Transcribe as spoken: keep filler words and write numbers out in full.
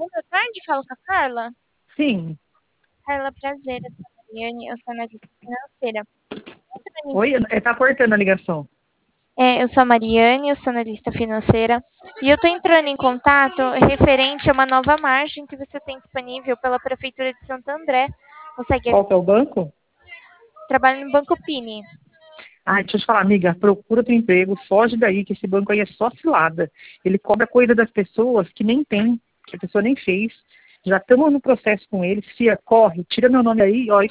Boa tarde, falo com a Carla. Sim. Carla, prazer, eu sou a Mariane, eu sou analista financeira. Oi, está cortando a ligação. É, eu sou a Mariane, eu sou analista financeira e eu estou entrando em contato referente a uma nova margem que você tem disponível pela Prefeitura de Santo André. Consegue Qual que é o banco? trabalhar no Banco Pini. Ai, deixa eu te falar, amiga, procura teu emprego, foge daí, que esse banco aí é só cilada. Ele cobra coisa das pessoas que nem tem, que a pessoa nem fez. Já estamos no processo com ele. Fia, corre, tira meu nome aí, ó,